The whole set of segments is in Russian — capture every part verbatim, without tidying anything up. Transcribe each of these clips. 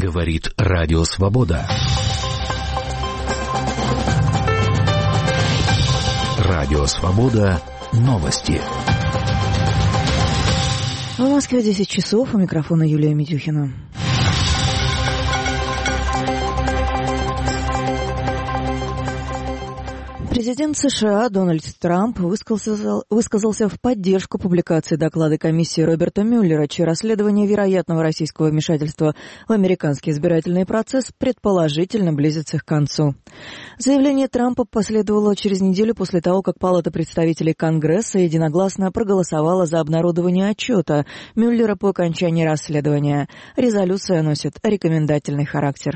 Говорит Радио Свобода. Радио Свобода. Новости. В Москве десять часов. У микрофона Юлия Митюхина. Президент США Дональд Трамп высказался, высказался в поддержку публикации доклада комиссии Роберта Мюллера, чье расследование вероятного российского вмешательства в американский избирательный процесс предположительно близится к концу. Заявление Трампа последовало через неделю после того, как Палата представителей Конгресса единогласно проголосовала за обнародование отчета Мюллера по окончании расследования. Резолюция носит рекомендательный характер.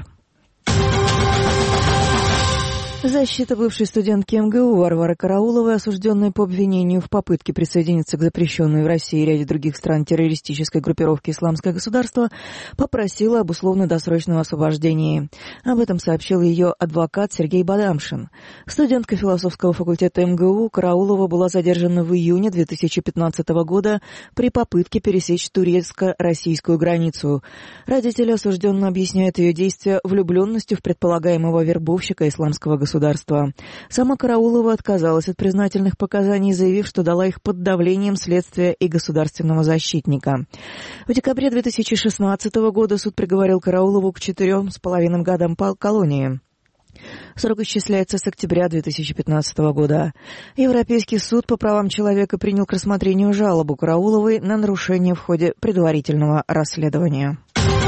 Защита бывшей студентки эм гэ у Варвары Карауловой, осужденной по обвинению в попытке присоединиться к запрещенной в России и ряде других стран террористической группировке «Исламское государство», попросила об условно-досрочном освобождении. Об этом сообщил ее адвокат Сергей Бадамшин. Студентка философского факультета эм гэ у Караулова была задержана в июне две тысячи пятнадцатого года при попытке пересечь турецко-российскую границу. Родители осужденного объясняют ее действия влюбленностью в предполагаемого вербовщика «Исламского государства». Государства. Сама Караулова отказалась от признательных показаний, заявив, что дала их под давлением следствия и государственного защитника. В декабре две тысячи шестнадцатого года суд приговорил Караулову к четырем с половиной годам по колонии. Срок исчисляется с октября две тысячи пятнадцатого года. Европейский суд по правам человека принял к рассмотрению жалобу Карауловой на нарушение в ходе предварительного расследования.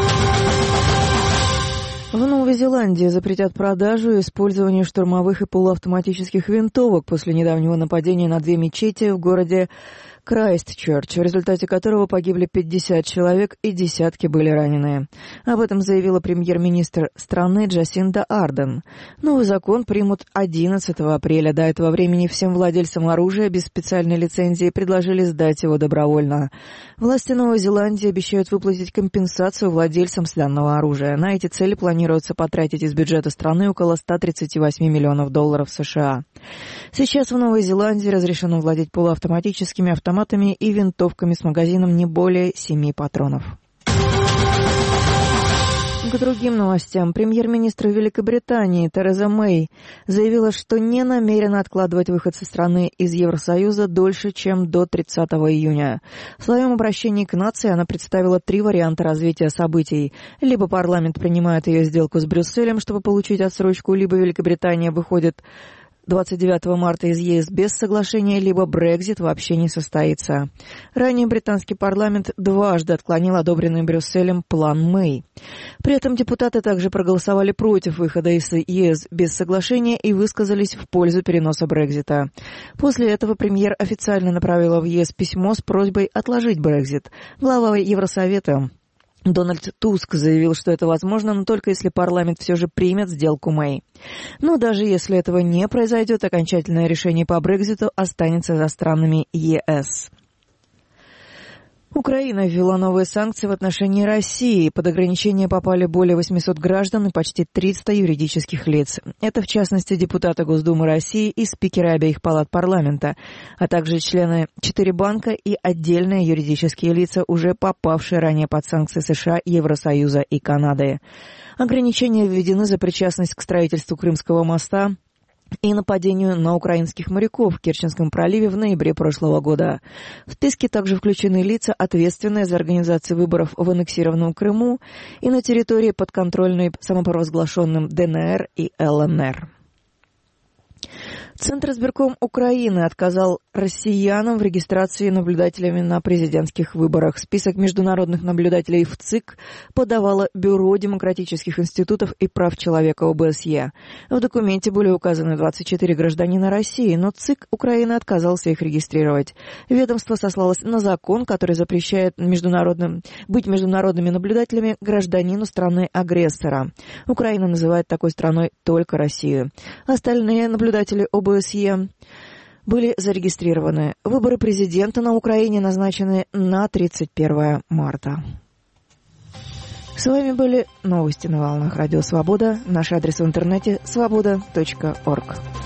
В Новой Зеландии запретят продажу и использование штурмовых и полуавтоматических винтовок после недавнего нападения на две мечети в городе Крайстчерч, в результате которого погибли пятьдесят человек и десятки были ранены. Об этом заявила премьер-министр страны Джасинда Ардерн. Новый закон примут одиннадцатого апреля. До этого времени всем владельцам оружия без специальной лицензии предложили сдать его добровольно. Власти Новой Зеландии обещают выплатить компенсацию владельцам данного оружия. На эти цели планируется потратить из бюджета страны около ста тридцати восьми миллионов долларов США. Сейчас в Новой Зеландии разрешено владеть полуавтоматическими автоматами и винтовками с магазином не более семи патронов. К другим новостям. Премьер-министр Великобритании Тереза Мэй заявила, что не намерена откладывать выход со страны из Евросоюза дольше, чем до тридцатого июня. В своем обращении к нации она представила три варианта развития событий. Либо парламент принимает ее сделку с Брюсселем, чтобы получить отсрочку, либо Великобритания выходит двадцать девятого марта из е эс без соглашения, либо Брексит вообще не состоится. Ранее британский парламент дважды отклонил одобренный Брюсселем план Мэй. При этом депутаты также проголосовали против выхода из е эс без соглашения и высказались в пользу переноса Брексита. После этого премьер официально направила в е эс письмо с просьбой отложить Брексит. Глава Евросовета Дональд Туск заявил, что это возможно, но только если парламент все же примет сделку Мэй. Но даже если этого не произойдет, окончательное решение по Брекситу останется за странами е эс. Украина ввела новые санкции в отношении России. Под ограничения попали более восьмисот граждан и почти триста юридических лиц. Это, в частности, депутаты Госдумы России и спикеры обеих палат парламента, а также члены четыре банка и отдельные юридические лица, уже попавшие ранее под санкции США, Евросоюза и Канады. Ограничения введены за причастность к строительству Крымского моста и нападению на украинских моряков в Керченском проливе в ноябре прошлого года. В списке также включены лица, ответственные за организацию выборов в аннексированном Крыму и на территории, подконтрольной самопровозглашенным дэ эн эр и эл эн эр. Центр избирком Украины отказал россиянам в регистрации наблюдателями на президентских выборах. Список международных наблюдателей в ЦИК подавало Бюро демократических институтов и прав человека о бэ эс е. В документе были указаны двадцать четыре гражданина России, но ЦИК Украины отказался их регистрировать. Ведомство сослалось на закон, который запрещает международным, быть международными наблюдателями гражданину страны-агрессора. Украина называет такой страной только Россию. Остальные наблюдатели о бэ эс е были зарегистрированы. Выборы президента на Украине назначены на тридцать первое марта. С вами были новости на волнах Радио Свобода. Наш адрес в интернете свобода точка орг.